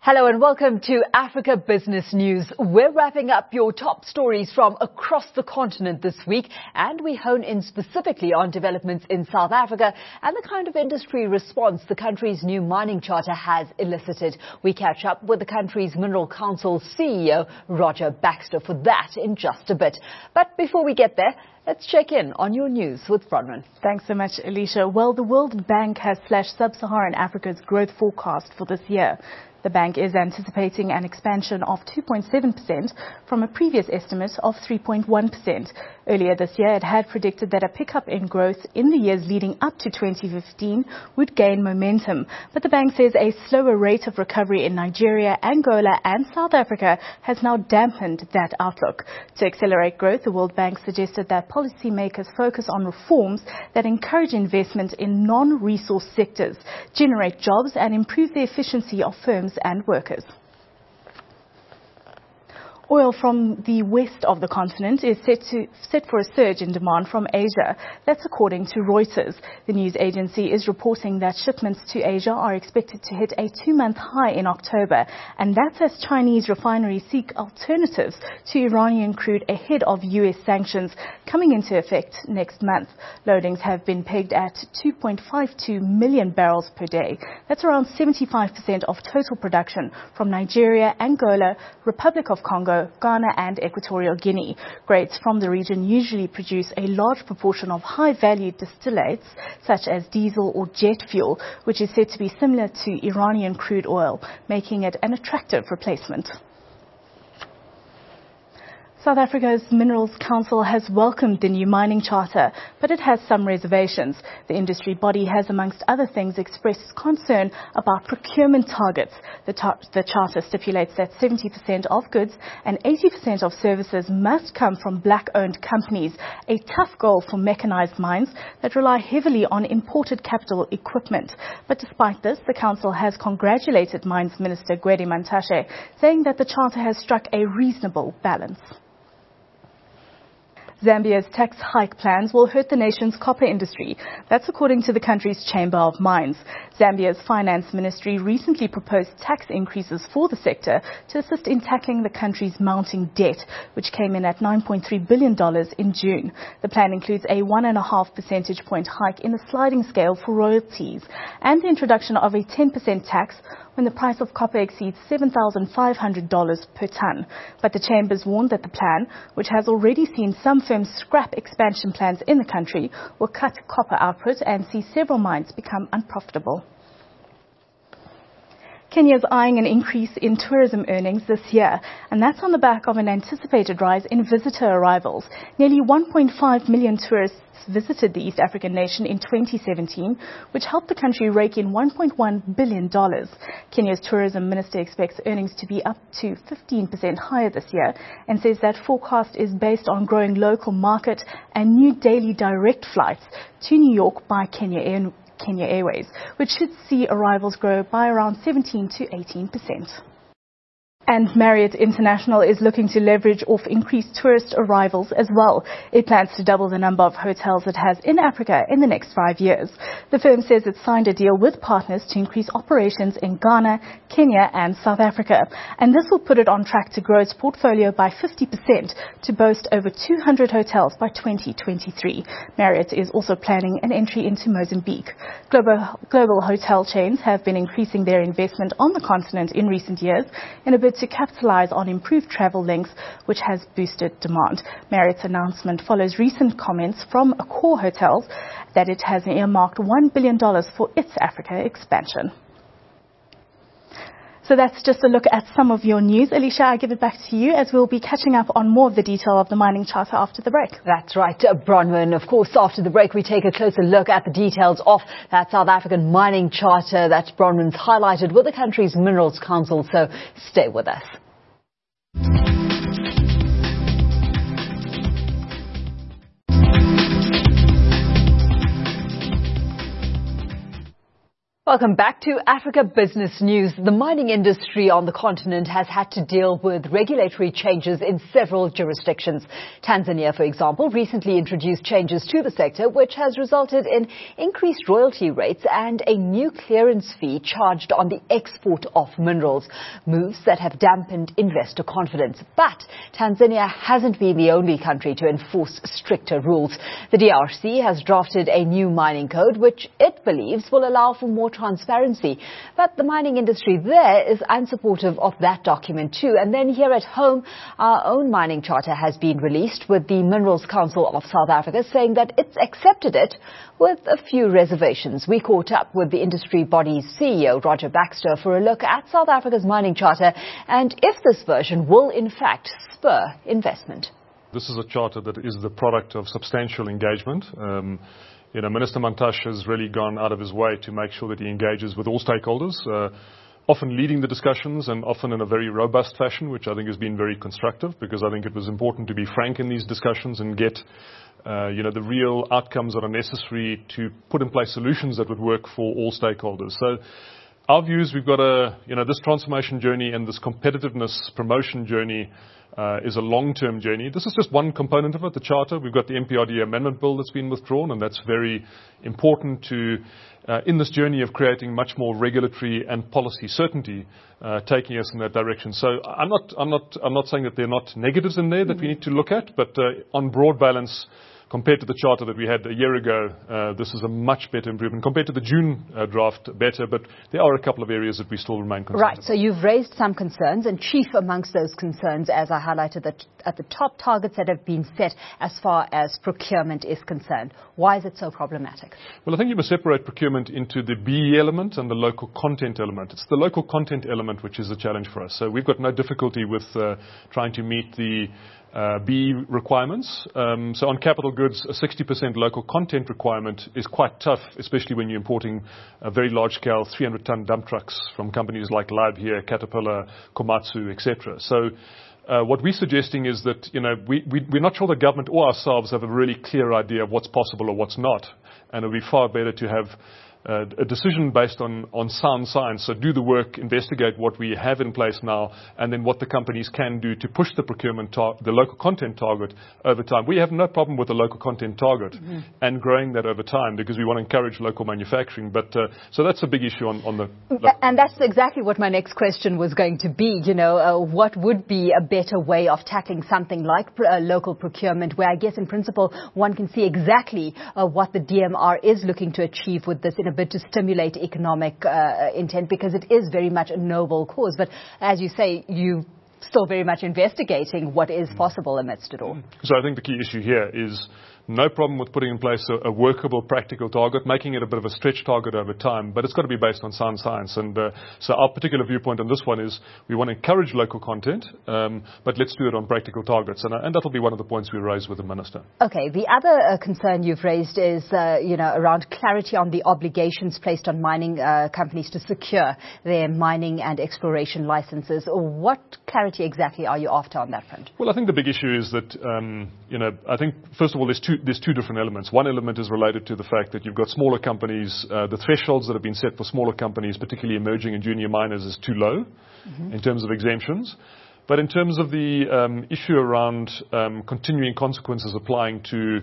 Hello and welcome to Africa Business News. We're wrapping up your top stories from across the continent this week, and we hone in specifically on developments in South Africa and the kind of industry response the country's new mining charter has elicited. We catch up with the country's Mineral Council CEO, Roger Baxter, for that in just a bit. But before we get there, let's check in on your news with Bronwyn. Thanks so much, Alicia. Well, the World Bank has slashed sub-Saharan Africa's growth forecast for this year. The bank is anticipating an expansion of 2.7% from a previous estimate of 3.1%. Earlier this year, it had predicted that a pickup in growth in the years leading up to 2015 would gain momentum. But the bank says a slower rate of recovery in Nigeria, Angola and South Africa has now dampened that outlook. To accelerate growth, the World Bank suggested that policymakers focus on reforms that encourage investment in non-resource sectors, generate jobs and improve the efficiency of firms and workers. Oil from the west of the continent is set for a surge in demand from Asia. That's according to Reuters. The news agency is reporting that shipments to Asia are expected to hit a 2-month high in October, and that's as Chinese refineries seek alternatives to Iranian crude ahead of US sanctions coming into effect next month. Loadings have been pegged at 2.52 million barrels per day. That's around 75% of total production from Nigeria, Angola, Republic of Congo, Ghana and Equatorial Guinea. Grades from the region usually produce a large proportion of high-value distillates such as diesel or jet fuel, which is said to be similar to Iranian crude oil, making it an attractive replacement. South Africa's Minerals Council has welcomed the new mining charter, but it has some reservations. The industry body has, amongst other things, expressed concern about procurement targets. The charter stipulates that 70% of goods and 80% of services must come from black-owned companies, a tough goal for mechanized mines that rely heavily on imported capital equipment. But despite this, the council has congratulated Mines Minister Gwede Mantashe, saying that the charter has struck a reasonable balance. Zambia's tax hike plans will hurt the nation's copper industry. That's according to the country's Chamber of Mines. Zambia's finance ministry recently proposed tax increases for the sector to assist in tackling the country's mounting debt, which came in at $9.3 billion in June. The plan includes a 1.5 percentage point hike in the sliding scale for royalties and the introduction of a 10% tax when the price of copper exceeds $7,500 per tonne. But the Chambers warned that the plan, which has already seen some firms scrap expansion plans in the country, will cut copper output and see several mines become unprofitable. Kenya is eyeing an increase in tourism earnings this year, and that's on the back of an anticipated rise in visitor arrivals. Nearly 1.5 million tourists visited the East African nation in 2017, which helped the country rake in $1.1 billion. Kenya's tourism minister expects earnings to be up to 15% higher this year and says that forecast is based on growing local market and new daily direct flights to New York by Kenya Airways, which should see arrivals grow by around 17 to 18%. And Marriott International is looking to leverage off increased tourist arrivals as well. It plans to double the number of hotels it has in Africa in the next 5 years. The firm says it signed a deal with partners to increase operations in Ghana, Kenya and South Africa. And this will put it on track to grow its portfolio by 50% to boast over 200 hotels by 2023. Marriott is also planning an entry into Mozambique. Global hotel chains have been increasing their investment on the continent in recent years in a bid to capitalize on improved travel links, which has boosted demand. Marriott's announcement follows recent comments from Accor Hotels that it has earmarked $1 billion for its Africa expansion. So that's just a look at some of your news. Alicia, I give it back to you as we'll be catching up on more of the detail of the mining charter after the break. That's right, Bronwyn. Of course, after the break, we take a closer look at the details of that South African mining charter that Bronwyn's highlighted with the country's Minerals Council. So stay with us. Welcome back to Africa Business News. The mining industry on the continent has had to deal with regulatory changes in several jurisdictions. Tanzania, for example, recently introduced changes to the sector, which has resulted in increased royalty rates and a new clearance fee charged on the export of minerals, moves that have dampened investor confidence. But Tanzania hasn't been the only country to enforce stricter rules. The DRC has drafted a new mining code, which it believes will allow for more transparency. But the mining industry there is unsupportive of that document too. And then here at home, our own mining charter has been released, with the Minerals Council of South Africa saying that it's accepted it with a few reservations. We caught up with the industry body's CEO, Roger Baxter, for a look at South Africa's mining charter and if this version will in fact spur investment. This is a charter that is the product of substantial engagement. Minister Mantashe has really gone out of his way to make sure that he engages with all stakeholders, often leading the discussions and often in a very robust fashion, which I think has been very constructive, because I think it was important to be frank in these discussions and get the real outcomes that are necessary to put in place solutions that would work for all stakeholders. So our views, we've got this transformation journey and this competitiveness promotion journey is a long-term journey. This is just one component of it, the charter. We've got the MPRD amendment bill that's been withdrawn, and that's very important to, in this journey of creating much more regulatory and policy certainty, taking us in that direction. So I'm not saying that there are not negatives in there that we need to look at, but on broad balance, compared to the charter that we had a year ago, this is a much better improvement. Compared to the June draft, better, but there are a couple of areas that we still remain concerned about. So you've raised some concerns, and chief amongst those concerns, as I highlighted, that at the top targets that have been set as far as procurement is concerned. Why is it so problematic? Well, I think you must separate procurement into the BE element and the local content element. It's the local content element which is a challenge for us. So we've got no difficulty with trying to meet the BE requirements. So on capital goods, a 60% local content requirement is quite tough, especially when you're importing very large-scale 300-ton dump trucks from companies like Lab here, Caterpillar, Komatsu, etc. So what we're suggesting is that we're not sure the government or ourselves have a really clear idea of what's possible or what's not, and it would be far better to have a decision based on sound science. So do the work, investigate what we have in place now, and then what the companies can do to push the procurement, the local content target over time. We have no problem with the local content target and growing that over time, because we want to encourage local manufacturing. But so that's a big issue on the. And that's exactly what my next question was going to be. What would be a better way of tackling something like local procurement, where I guess in principle one can see exactly what the DMR is looking to achieve with this, in a bit to stimulate economic intent, because it is very much a noble cause. But as you say, you still very much investigating what is possible amidst it all. So I think the key issue here is no problem with putting in place a workable, practical target, making it a bit of a stretch target over time, but it's got to be based on sound science. And so our particular viewpoint on this one is we want to encourage local content, but let's do it on practical targets. And that'll be one of the points we raise with the Minister. Okay. The other concern you've raised is, around clarity on the obligations placed on mining companies to secure their mining and exploration licenses. What clarity exactly are you after on that front? Well, I think the big issue is that, I think, first of all, there's two different elements. One element is related to the fact that you've got smaller companies. The thresholds that have been set for smaller companies, particularly emerging and junior miners, is too low in terms of exemptions. But in terms of the issue around continuing consequences applying to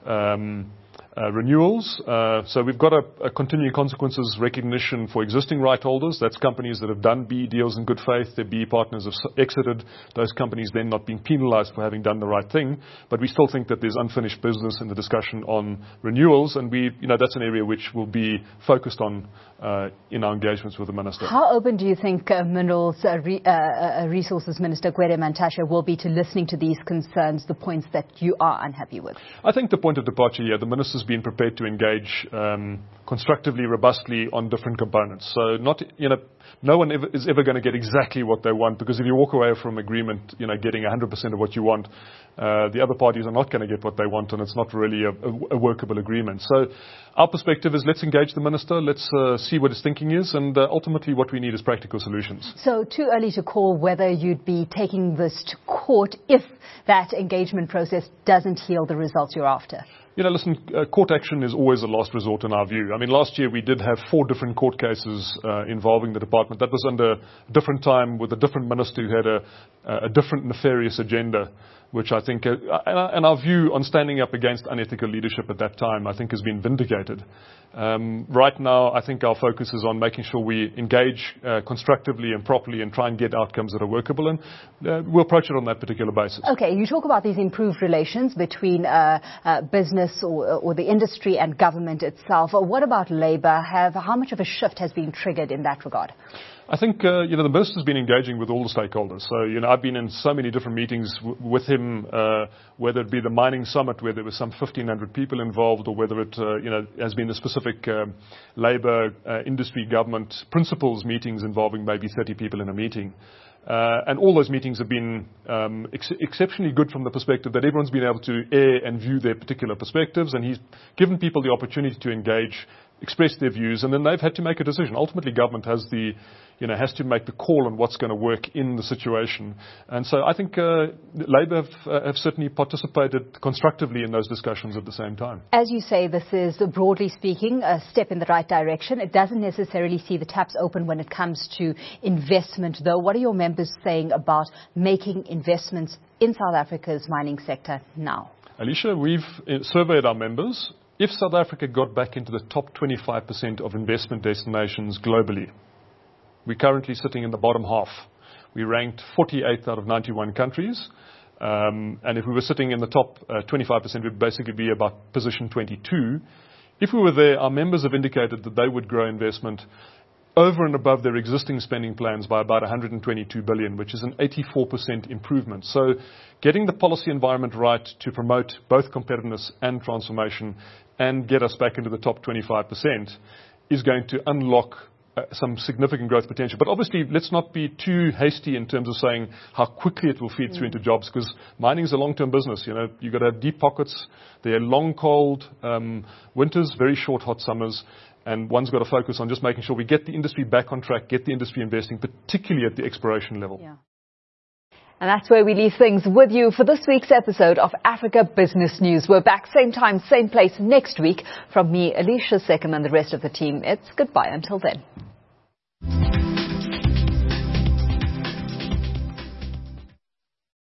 renewals. So we've got a continuing consequences recognition for existing right holders. That's companies that have done BE deals in good faith. Their BE partners have exited. Those companies then not being penalized for having done the right thing. But we still think that there's unfinished business in the discussion on renewals. And that's an area which will be focused on in our engagements with the Minister. How open do you think Minerals Resources Minister Gwede Mantashe will be to listening to these concerns, the points that you are unhappy with? I think the point of departure here, the Minister's been prepared to engage constructively, robustly on different components. So no one is ever going to get exactly what they want, because if you walk away from agreement, getting 100% of what you want, the other parties are not going to get what they want, and it's not really a workable agreement. So our perspective is let's engage the Minister, let's see what his thinking is, and ultimately what we need is practical solutions. So too early to call whether you'd be taking this to court if that engagement process doesn't yield the results you're after? Listen, court action is always a last resort in our view. I mean, last year we did have 4 different court cases involving the department. That was under a different time with a different minister who had a different nefarious agenda, which I think, and our view on standing up against unethical leadership at that time, I think has been vindicated. Right now, I think our focus is on making sure we engage constructively and properly and try and get outcomes that are workable, and we'll approach it on that particular basis. Okay, you talk about these improved relations between business or the industry and government itself. What about Labour? How much of a shift has been triggered in that regard? I think, the minister's been engaging with all the stakeholders. So, I've been in so many different meetings with him, whether it be the mining summit where there were some 1,500 people involved, or whether it, has been the specific Labour, industry, government principals meetings involving maybe 30 people in a meeting. And all those meetings have been exceptionally good from the perspective that everyone's been able to air and view their particular perspectives, and he's given people the opportunity to engage, express their views, and then they've had to make a decision. Ultimately, government has has to make the call on what's going to work in the situation. And so I think Labour have certainly participated constructively in those discussions at the same time. As you say, this is, broadly speaking, a step in the right direction. It doesn't necessarily see the taps open when it comes to investment, though. What are your members saying about making investments in South Africa's mining sector now? Alicia, we've surveyed our members. If South Africa got back into the top 25% of investment destinations globally, we're currently sitting in the bottom half. We ranked 48th out of 91 countries. And if we were sitting in the top 25%, we'd basically be about position 22. If we were there, our members have indicated that they would grow investment over and above their existing spending plans by about 122 billion, which is an 84% improvement. So getting the policy environment right to promote both competitiveness and transformation and get us back into the top 25% is going to unlock some significant growth potential. But obviously, let's not be too hasty in terms of saying how quickly it will feed through into jobs, because mining is a long-term business. You've got to have deep pockets. There are long, cold winters, very short, hot summers. And one's got to focus on just making sure we get the industry back on track, get the industry investing, particularly at the exploration level. Yeah. And that's where we leave things with you for this week's episode of Africa Business News. We're back same time, same place next week. From me, Alicia Seckham, and the rest of the team, it's goodbye until then.